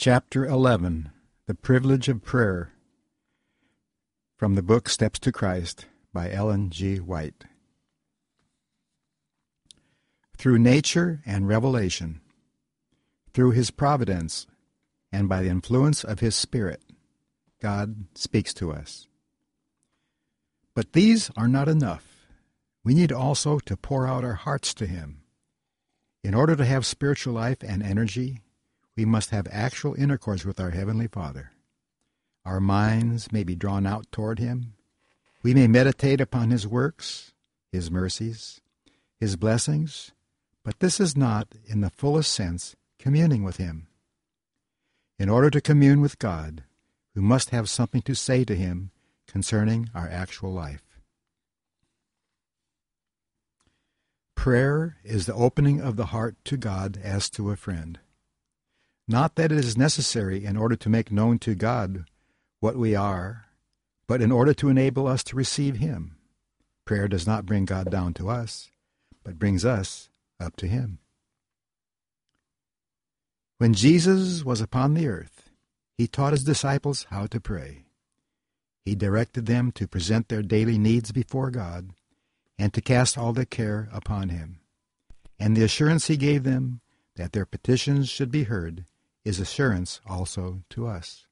Chapter 11, The Privilege of Prayer, from the book Steps to Christ by Ellen G. White. Through nature and revelation, through His providence, and by the influence of His Spirit, God speaks to us. But these are not enough. We need also to pour out our hearts to Him. In order to have spiritual life and energy, we must have actual intercourse with our Heavenly Father. Our minds may be drawn out toward Him. We may meditate upon His works, His mercies, His blessings, but this is not, in the fullest sense, communing with Him. In order to commune with God, we must have something to say to Him concerning our actual life. Prayer is the opening of the heart to God as to a friend. Not that it is necessary in order to make known to God what we are, but in order to enable us to receive Him. Prayer does not bring God down to us, but brings us up to Him. When Jesus was upon the earth, He taught His disciples how to pray. He directed them to present their daily needs before God and to cast all their care upon Him. And the assurance He gave them that their petitions should be heard is assurance also to us.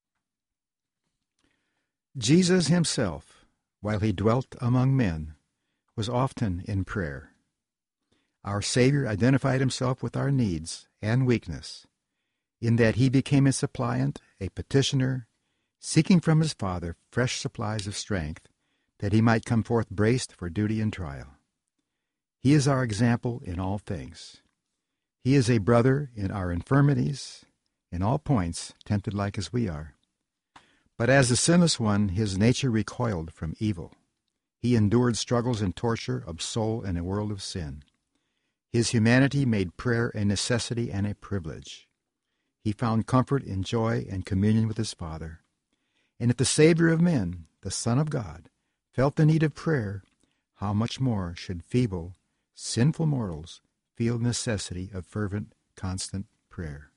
Jesus Himself, while He dwelt among men, was often in prayer. Our Savior identified Himself with our needs and weakness, in that He became a suppliant, a petitioner, seeking from His Father fresh supplies of strength, that He might come forth braced for duty and trial. He is our example in all things. He is a brother in our infirmities, in all points tempted like as we are. But as the sinless one, His nature recoiled from evil. He endured struggles and torture of soul in a world of sin. His humanity made prayer a necessity and a privilege. He found comfort in joy and communion with His Father. And if the Savior of men, the Son of God, felt the need of prayer, how much more should feeble, sinful mortals feel the necessity of fervent, constant prayer?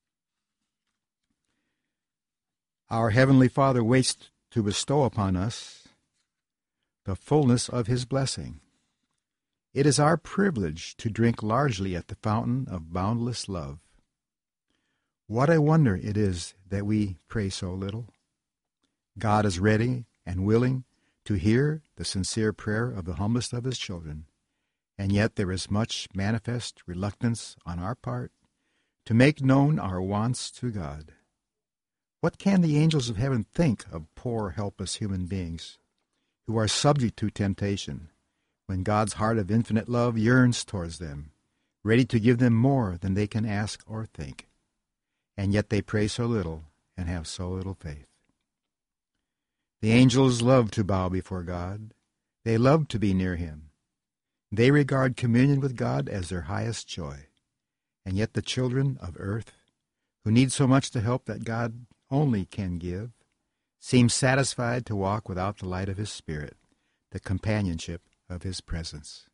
Our Heavenly Father waits to bestow upon us the fullness of His blessing. It is our privilege to drink largely at the fountain of boundless love. What a wonder it is that we pray so little. God is ready and willing to hear the sincere prayer of the humblest of His children, and yet there is much manifest reluctance on our part to make known our wants to God. What can the angels of heaven think of poor, helpless human beings who are subject to temptation, when God's heart of infinite love yearns towards them, ready to give them more than they can ask or think, and yet they pray so little and have so little faith? The angels love to bow before God. They love to be near Him. They regard communion with God as their highest joy. And yet the children of earth, who need so much the help that God only can give, seem satisfied to walk without the light of His Spirit, the companionship of His presence.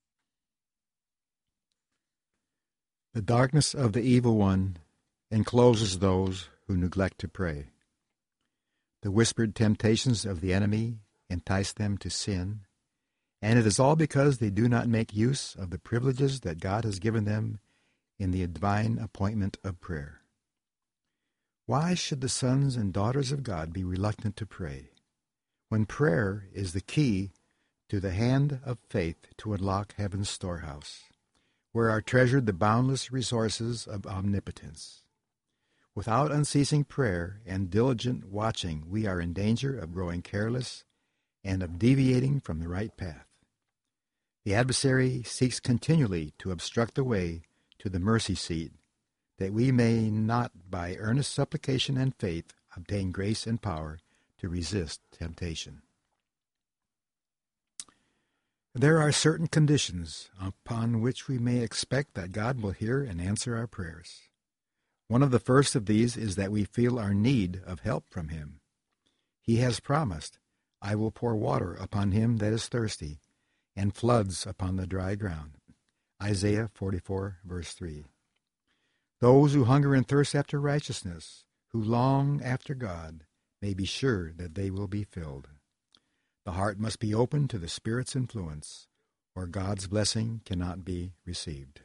The darkness of the evil one encloses those who neglect to pray. The whispered temptations of the enemy entice them to sin, and it is all because they do not make use of the privileges that God has given them in the divine appointment of prayer. Why should the sons and daughters of God be reluctant to pray, when prayer is the key to the hand of faith to unlock heaven's storehouse, where are treasured the boundless resources of omnipotence? Without unceasing prayer and diligent watching, we are in danger of growing careless and of deviating from the right path. The adversary seeks continually to obstruct the way to the mercy seat, that we may not, by earnest supplication and faith, obtain grace and power to resist temptation. There are certain conditions upon which we may expect that God will hear and answer our prayers. One of the first of these is that we feel our need of help from Him. He has promised, "I will pour water upon him that is thirsty, and floods upon the dry ground." Isaiah 44, verse 3. Those who hunger and thirst after righteousness, who long after God, may be sure that they will be filled. The heart must be open to the Spirit's influence, or God's blessing cannot be received.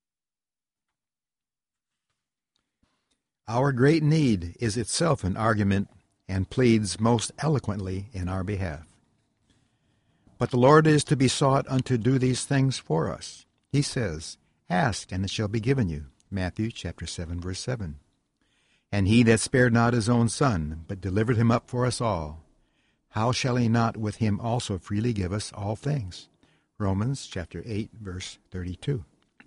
Our great need is itself an argument and pleads most eloquently in our behalf. But the Lord is to be sought unto do these things for us. He says, "Ask, and it shall be given you." Matthew chapter 7, verse 7. "And he that spared not his own Son, but delivered him up for us all, how shall he not with him also freely give us all things?" Romans chapter 8, verse 32.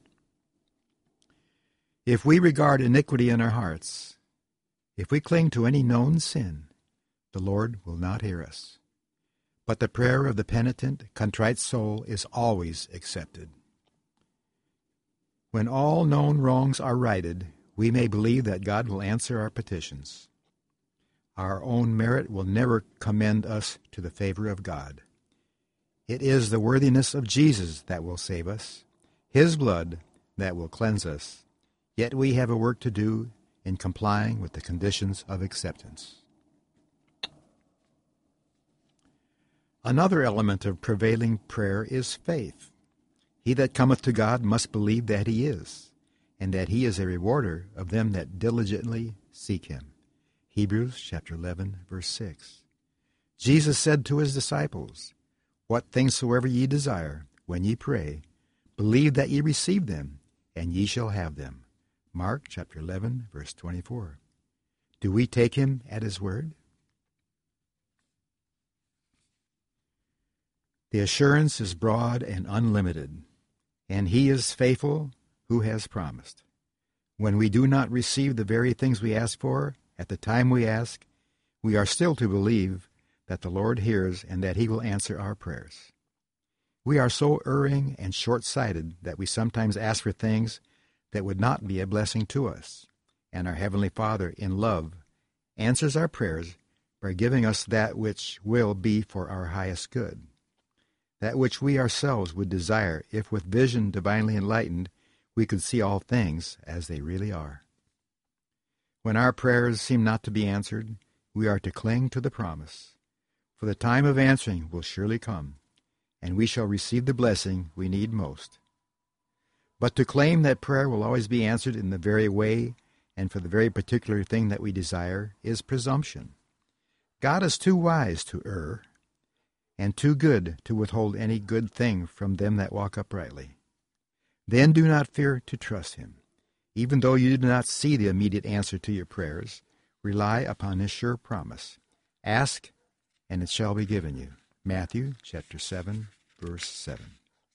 If we regard iniquity in our hearts, if we cling to any known sin, the Lord will not hear us. But the prayer of the penitent, contrite soul is always accepted. When all known wrongs are righted, we may believe that God will answer our petitions. Our own merit will never commend us to the favor of God. It is the worthiness of Jesus that will save us, His blood that will cleanse us. Yet we have a work to do in complying with the conditions of acceptance. Another element of prevailing prayer is faith. He that cometh to God must believe that He is, and that He is a rewarder of them that diligently seek Him. Hebrews chapter 11, verse 6. Jesus said to His disciples, "What things soever ye desire, when ye pray, believe that ye receive them, and ye shall have them." Mark chapter 11, verse 24. Do we take Him at His word? The assurance is broad and unlimited, and He is faithful who has promised. When we do not receive the very things we ask for at the time we ask, we are still to believe that the Lord hears and that He will answer our prayers. We are so erring and short-sighted that we sometimes ask for things that would not be a blessing to us, and our Heavenly Father, in love, answers our prayers by giving us that which will be for our highest good, that which we ourselves would desire if with vision divinely enlightened we could see all things as they really are. When our prayers seem not to be answered, we are to cling to the promise, for the time of answering will surely come, and we shall receive the blessing we need most. But to claim that prayer will always be answered in the very way and for the very particular thing that we desire is presumption. God is too wise to err, and too good to withhold any good thing from them that walk uprightly. Then do not fear to trust Him. Even though you do not see the immediate answer to your prayers, rely upon His sure promise. Ask, and it shall be given you. Matthew chapter 7, verse 7.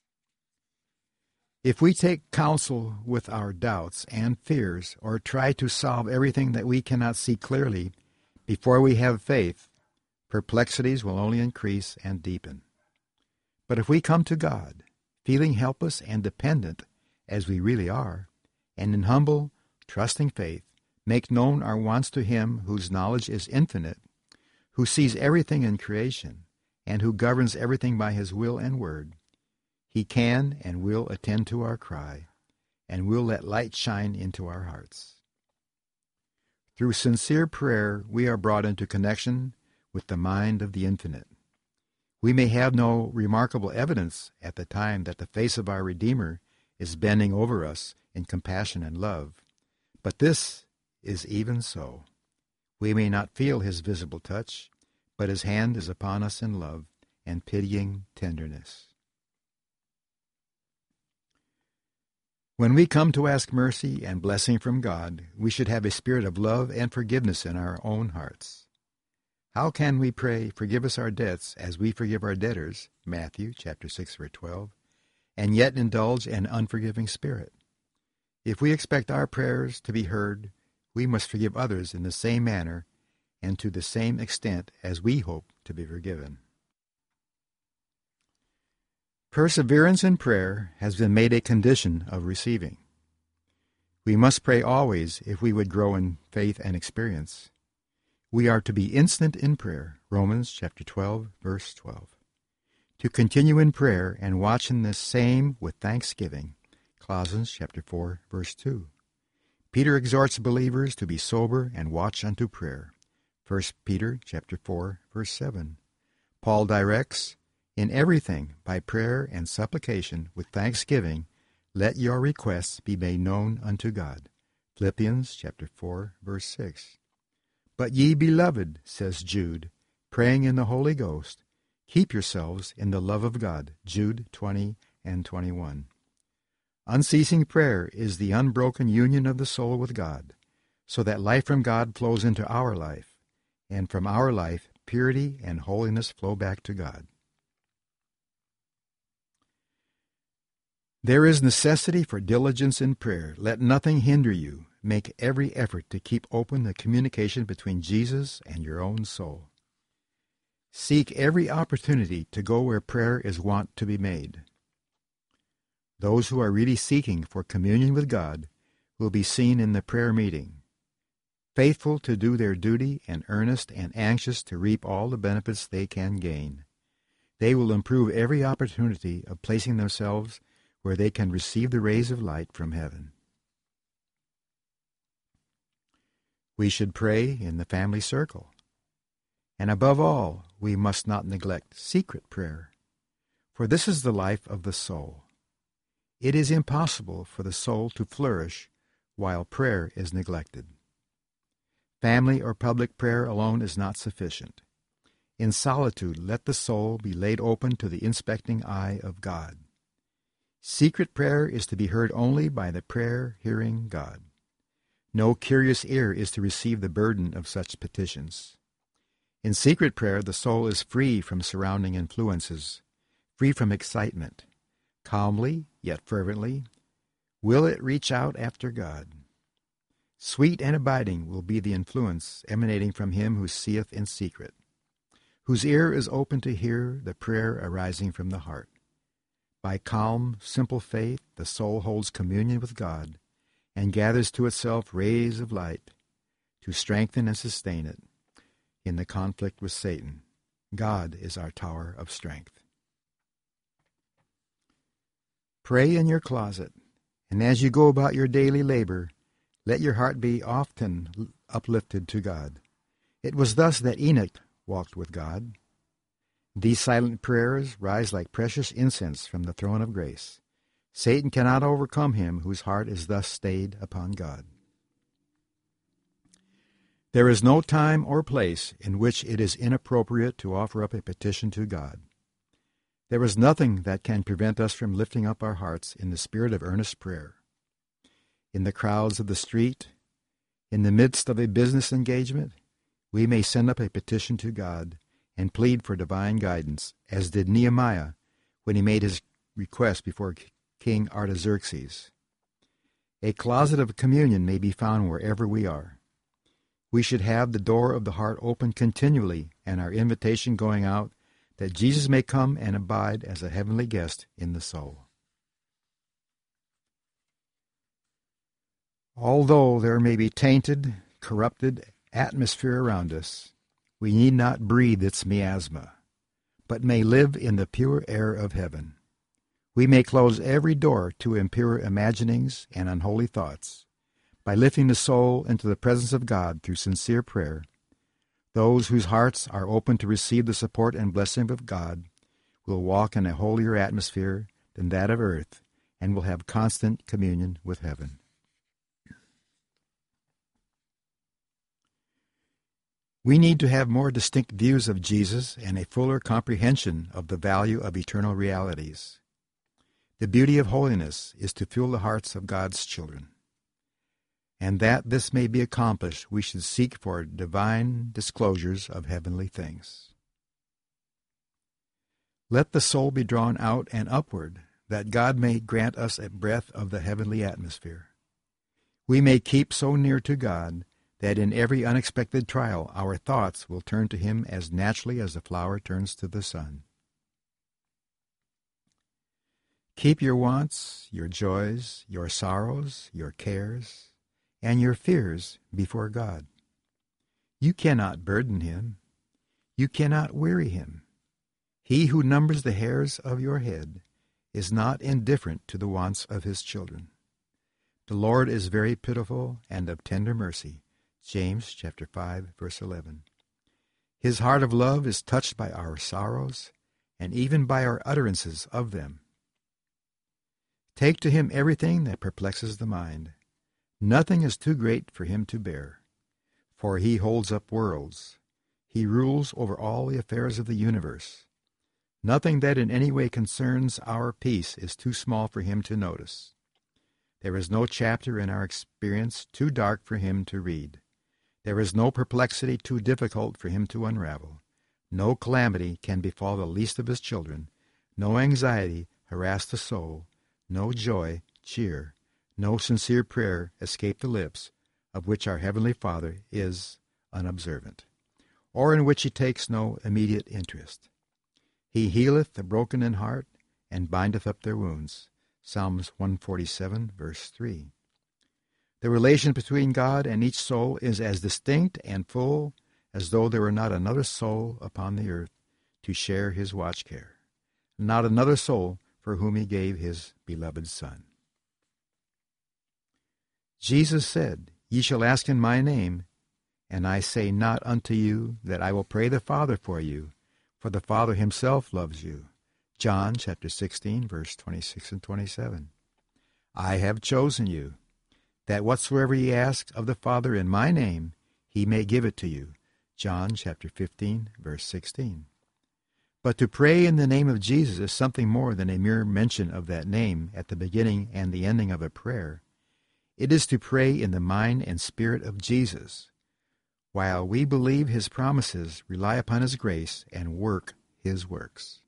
If we take counsel with our doubts and fears, or try to solve everything that we cannot see clearly before we have faith, perplexities will only increase and deepen. But if we come to God, feeling helpless and dependent as we really are, and in humble, trusting faith, make known our wants to Him whose knowledge is infinite, who sees everything in creation, and who governs everything by His will and word, He can and will attend to our cry, and will let light shine into our hearts. Through sincere prayer, we are brought into connection with the mind of the infinite. We may have no remarkable evidence at the time that the face of our Redeemer is bending over us in compassion and love, but this is even so. We may not feel His visible touch, but His hand is upon us in love and pitying tenderness. When we come to ask mercy and blessing from God, we should have a spirit of love and forgiveness in our own hearts. How can we pray, "Forgive us our debts as we forgive our debtors," Matthew chapter 6, verse 12, and yet indulge an unforgiving spirit? If we expect our prayers to be heard, we must forgive others in the same manner and to the same extent as we hope to be forgiven. Perseverance in prayer has been made a condition of receiving. We must pray always if we would grow in faith and experience. We are to be instant in prayer, Romans chapter 12, verse 12. To continue in prayer and watch in the same with thanksgiving, Colossians chapter 4, verse 2. Peter exhorts believers to be sober and watch unto prayer. 1 Peter chapter 4, verse 7. Paul directs, "In everything, by prayer and supplication, with thanksgiving, let your requests be made known unto God." Philippians chapter 4, verse 6. "But ye, beloved," says Jude, "praying in the Holy Ghost, keep yourselves in the love of God." Jude 20 and 21. Unceasing prayer is the unbroken union of the soul with God, so that life from God flows into our life, and from our life purity and holiness flow back to God. There is necessity for diligence in prayer. Let nothing hinder you. Make every effort to keep open the communication between Jesus and your own soul. Seek every opportunity to go where prayer is wont to be made. Those who are really seeking for communion with God will be seen in the prayer meeting, faithful to do their duty and earnest and anxious to reap all the benefits they can gain. They will improve every opportunity of placing themselves where they can receive the rays of light from heaven. We should pray in the family circle. And above all, we must not neglect secret prayer, for this is the life of the soul. It is impossible for the soul to flourish while prayer is neglected. Family or public prayer alone is not sufficient. In solitude, let the soul be laid open to the inspecting eye of God. Secret prayer is to be heard only by the prayer-hearing God. No curious ear is to receive the burden of such petitions. In secret prayer, the soul is free from surrounding influences, free from excitement. Calmly, yet fervently, will it reach out after God. Sweet and abiding will be the influence emanating from Him who seeth in secret, whose ear is open to hear the prayer arising from the heart. By calm, simple faith, the soul holds communion with God and gathers to itself rays of light to strengthen and sustain it in the conflict with Satan. God is our tower of strength. Pray in your closet, and as you go about your daily labor, let your heart be often uplifted to God. It was thus that Enoch walked with God. These silent prayers rise like precious incense from the throne of grace. Satan cannot overcome him whose heart is thus stayed upon God. There is no time or place in which it is inappropriate to offer up a petition to God. There is nothing that can prevent us from lifting up our hearts in the spirit of earnest prayer. In the crowds of the street, in the midst of a business engagement, we may send up a petition to God and plead for divine guidance, as did Nehemiah when he made his request before King Artaxerxes. A closet of communion may be found wherever we are. We should have the door of the heart open continually and our invitation going out, that Jesus may come and abide as a heavenly guest in the soul. Although there may be tainted, corrupted atmosphere around us, we need not breathe its miasma, but may live in the pure air of heaven. We may close every door to impure imaginings and unholy thoughts. By lifting the soul into the presence of God through sincere prayer, those whose hearts are open to receive the support and blessing of God will walk in a holier atmosphere than that of earth and will have constant communion with heaven. We need to have more distinct views of Jesus and a fuller comprehension of the value of eternal realities. The beauty of holiness is to fill the hearts of God's children. And that this may be accomplished, we should seek for divine disclosures of heavenly things. Let the soul be drawn out and upward, that God may grant us a breath of the heavenly atmosphere. We may keep so near to God that in every unexpected trial our thoughts will turn to Him as naturally as the flower turns to the sun. Keep your wants, your joys, your sorrows, your cares, and your fears before God. You cannot burden Him. You cannot weary Him. He who numbers the hairs of your head is not indifferent to the wants of His children. The Lord is very pitiful and of tender mercy. James chapter 5, verse 11. His heart of love is touched by our sorrows, and even by our utterances of them. Take to him everything that perplexes the mind. Nothing is too great for him to bear. For he holds up worlds. He rules over all the affairs of the universe. Nothing that in any way concerns our peace is too small for him to notice. There is no chapter in our experience too dark for him to read. There is no perplexity too difficult for him to unravel. No calamity can befall the least of his children. No anxiety harass the soul. No joy cheer. No sincere prayer escape the lips, of which our Heavenly Father is unobservant, or in which he takes no immediate interest. He healeth the broken in heart, and bindeth up their wounds. Psalms 147, verse 3. The relation between God and each soul is as distinct and full as though there were not another soul upon the earth to share his watch care, not another soul for whom he gave his beloved Son. Jesus said, Ye shall ask in my name, and I say not unto you that I will pray the Father for you, for the Father himself loves you. John chapter 16, verse 26 and 27. I have chosen you, that whatsoever ye ask of the Father in my name, he may give it to you. John chapter 15, verse 16. But to pray in the name of Jesus is something more than a mere mention of that name at the beginning and the ending of a prayer. It is to pray in the mind and spirit of Jesus, while we believe his promises, rely upon his grace, and work his works.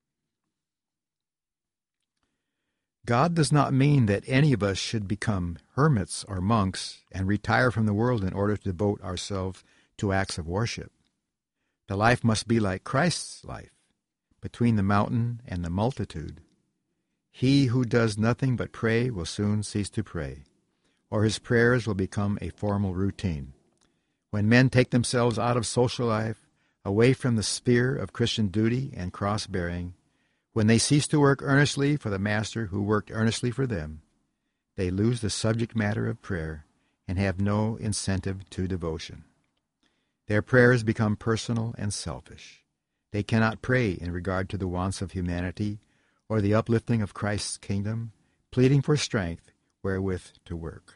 God does not mean that any of us should become hermits or monks and retire from the world in order to devote ourselves to acts of worship. The life must be like Christ's life, between the mountain and the multitude. He who does nothing but pray will soon cease to pray, or his prayers will become a formal routine. When men take themselves out of social life, away from the sphere of Christian duty and cross-bearing, when they cease to work earnestly for the Master who worked earnestly for them, they lose the subject matter of prayer and have no incentive to devotion. Their prayers become personal and selfish. They cannot pray in regard to the wants of humanity or the uplifting of Christ's kingdom, pleading for strength wherewith to work.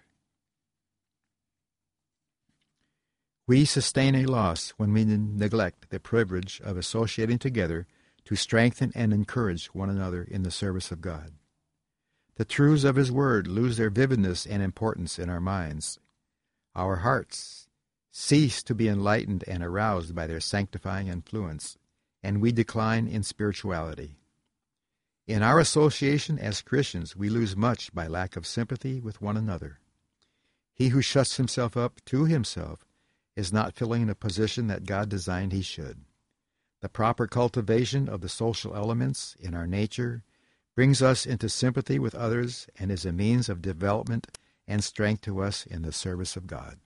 We sustain a loss when we neglect the privilege of associating together to strengthen and encourage one another in the service of God. The truths of his word lose their vividness and importance in our minds. Our hearts cease to be enlightened and aroused by their sanctifying influence, and we decline in spirituality. In our association as Christians, we lose much by lack of sympathy with one another. He who shuts himself up to himself is not filling the position that God designed he should. The proper cultivation of the social elements in our nature brings us into sympathy with others and is a means of development and strength to us in the service of God.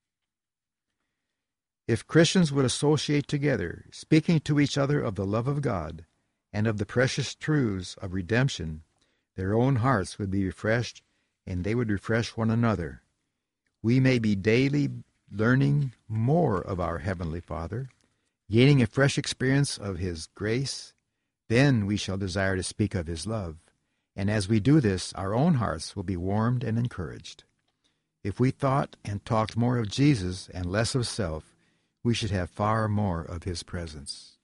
If Christians would associate together, speaking to each other of the love of God and of the precious truths of redemption, their own hearts would be refreshed, and they would refresh one another. We may be daily learning more of our Heavenly Father, gaining a fresh experience of his grace. Then we shall desire to speak of his love, and as we do this, our own hearts will be warmed and encouraged. If we thought and talked more of Jesus and less of self, we should have far more of his presence.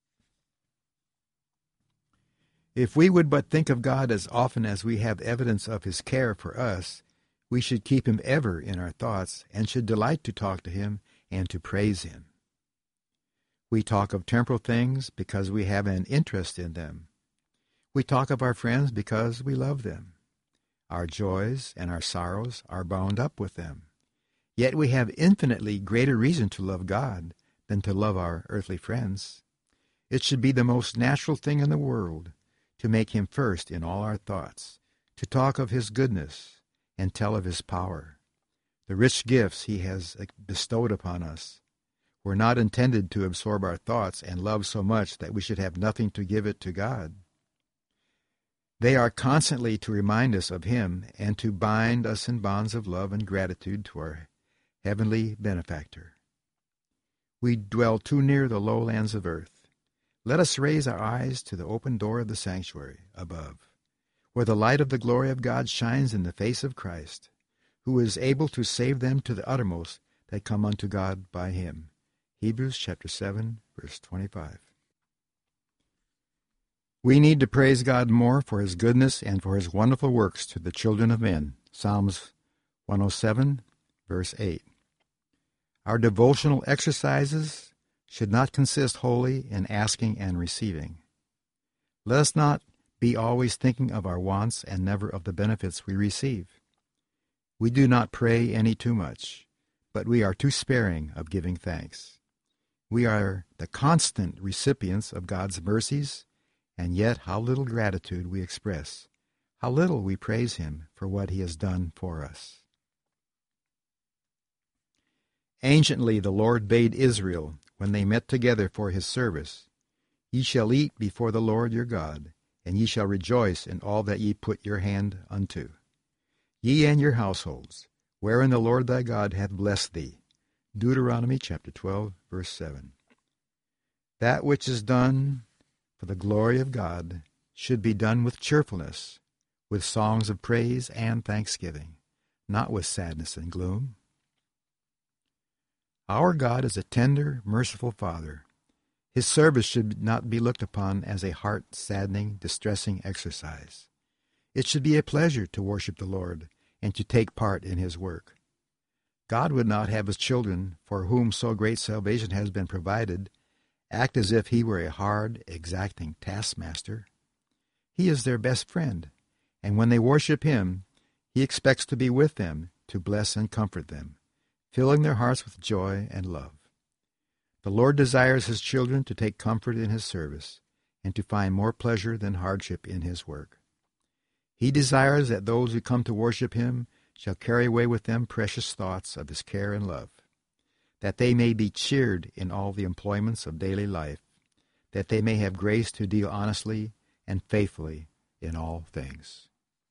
If we would but think of God as often as we have evidence of his care for us, we should keep him ever in our thoughts and should delight to talk to him and to praise him. We talk of temporal things because we have an interest in them. We talk of our friends because we love them. Our joys and our sorrows are bound up with them. Yet we have infinitely greater reason to love God than to love our earthly friends. It should be the most natural thing in the world to make him first in all our thoughts, to talk of his goodness and tell of his power. The rich gifts he has bestowed upon us were not intended to absorb our thoughts and love so much that we should have nothing to give it to God. They are constantly to remind us of Him and to bind us in bonds of love and gratitude to our heavenly benefactor. We dwell too near the lowlands of earth. Let us raise our eyes to the open door of the sanctuary above, where the light of the glory of God shines in the face of Christ, who is able to save them to the uttermost that come unto God by Him. Hebrews chapter 7, verse 25. We need to praise God more for His goodness and for His wonderful works to the children of men. Psalms 107, verse 8. Our devotional exercises should not consist wholly in asking and receiving. Let us not be always thinking of our wants and never of the benefits we receive. We do not pray any too much, but we are too sparing of giving thanks. We are the constant recipients of God's mercies, and yet how little gratitude we express, how little we praise Him for what He has done for us. Anciently the Lord bade Israel, when they met together for His service, Ye shall eat before the Lord your God, and ye shall rejoice in all that ye put your hand unto. Ye and your households, wherein the Lord thy God hath blessed thee. Deuteronomy chapter 12, verse 7. That which is done for the glory of God should be done with cheerfulness, with songs of praise and thanksgiving, not with sadness and gloom. Our God is a tender, merciful Father. His service should not be looked upon as a heart-saddening, distressing exercise. It should be a pleasure to worship the Lord and to take part in His work. God would not have His children, for whom so great salvation has been provided, act as if He were a hard, exacting taskmaster. He is their best friend, and when they worship Him, He expects to be with them to bless and comfort them, filling their hearts with joy and love. The Lord desires His children to take comfort in His service and to find more pleasure than hardship in His work. He desires that those who come to worship Him shall carry away with them precious thoughts of His care and love, that they may be cheered in all the employments of daily life, that they may have grace to deal honestly and faithfully in all things.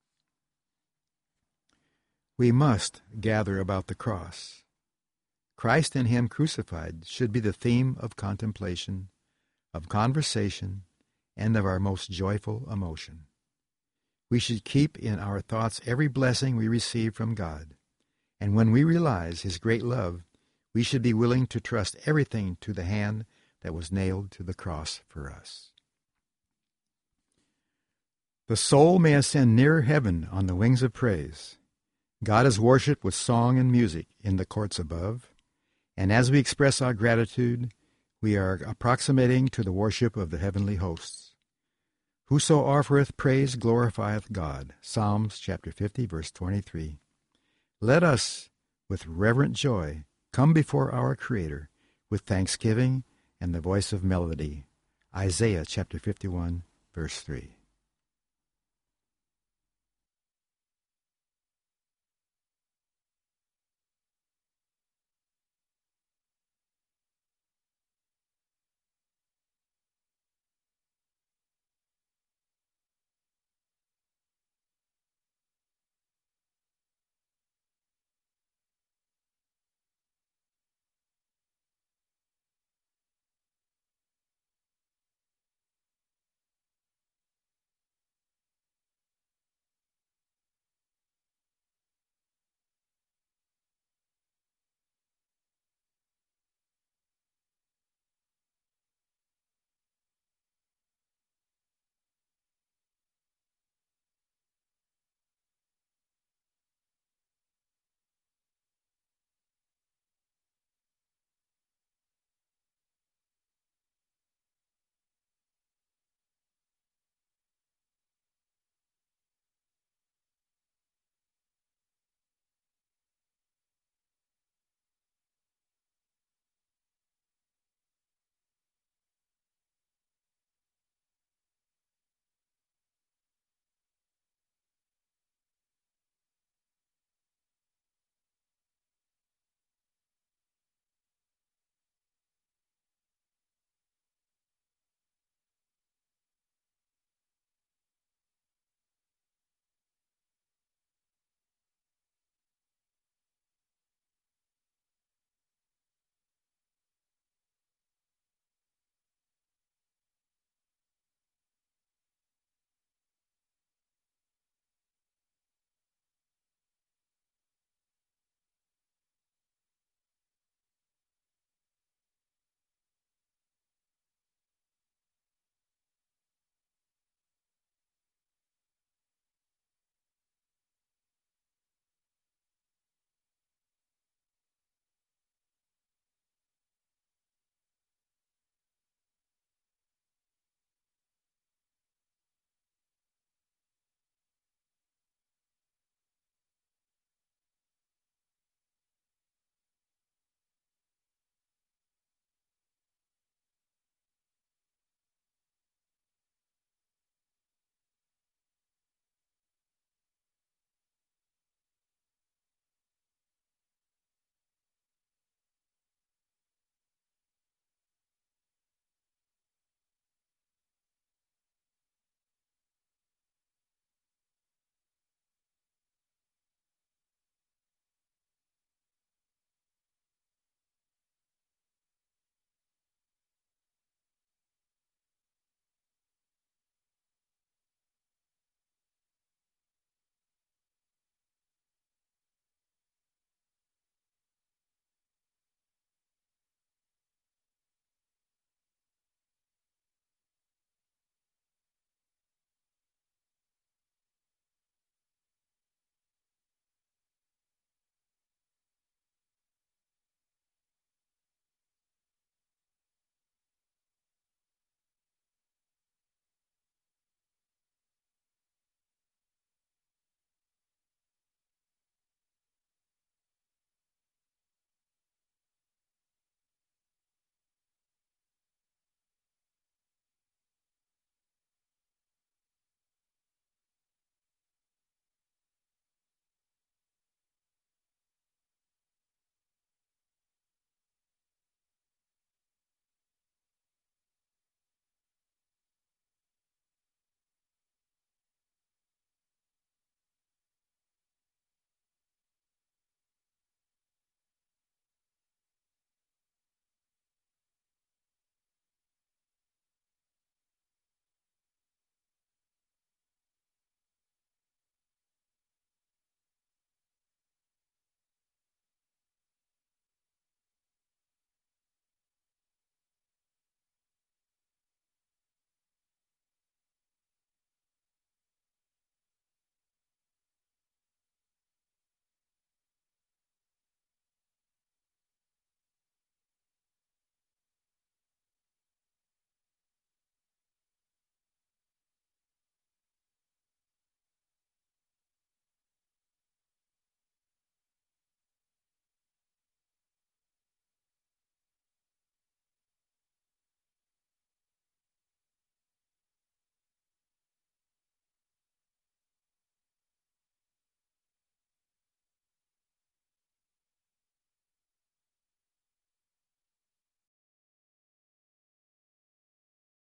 We must gather about the cross. Christ and Him crucified should be the theme of contemplation, of conversation, and of our most joyful emotion. We should keep in our thoughts every blessing we receive from God, and when we realize His great love, we should be willing to trust everything to the hand that was nailed to the cross for us. The soul may ascend nearer heaven on the wings of praise. God is worshipped with song and music in the courts above, and as we express our gratitude, we are approximating to the worship of the heavenly hosts. Whoso offereth praise glorifieth God. Psalms chapter 50, verse 23. Let us, with reverent joy, come before our Creator with thanksgiving and the voice of melody. Isaiah chapter 51, verse 3.